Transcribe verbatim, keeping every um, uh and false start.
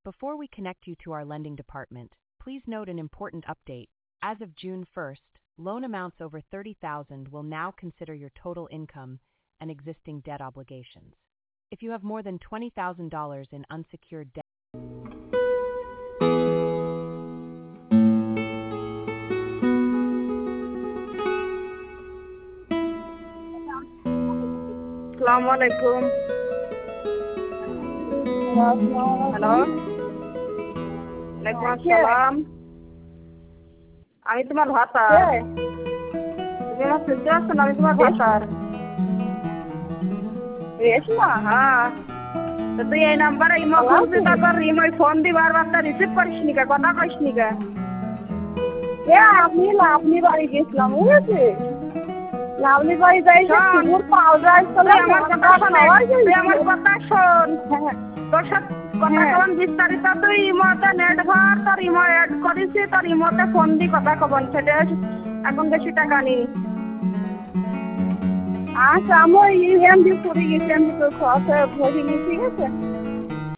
Before we connect you to our lending department, please note an important update. As of June first, loan amounts over thirty thousand dollars will now consider your total income and existing debt obligations. If you have more than twenty thousand dollars in unsecured debt, আসসালামু আলাইকুম। Hello, ওয়ালাইকুম আসসালাম। আমি তোমার ভাতার। তুমি আমার শুনতে পাচ্ছ না? আমি তোমার ভাতার। রেশমা? হ্যাঁ। তো তুই এই নাম্বারে ইমো করছিস, তারপর ইমো ফোন দি বারবার তা রিসিভ করিস নি কে? কথা কইস নি কে? এ আমি লাভলি বাড়ি গেছিলাম, বুঝেছি। লাভলি বাড়ি যাই কুকুর পাওয়া যায়, তুই আমার কথা শোন, তুই আমার কথা শোন। তোর সাথে কথা কন বিস্তারিত। তুই ইমোতে নেট ভর, তোর ইমো অ্যাড করিস, তোর ইমোতে ফোন দি কথা কবন। সেটা এখন বেশি টাকা নি। আচ্ছা, আমি এম ডি করে গেছি, আমি তো খরচা ভরিনি, ঠিক আছে।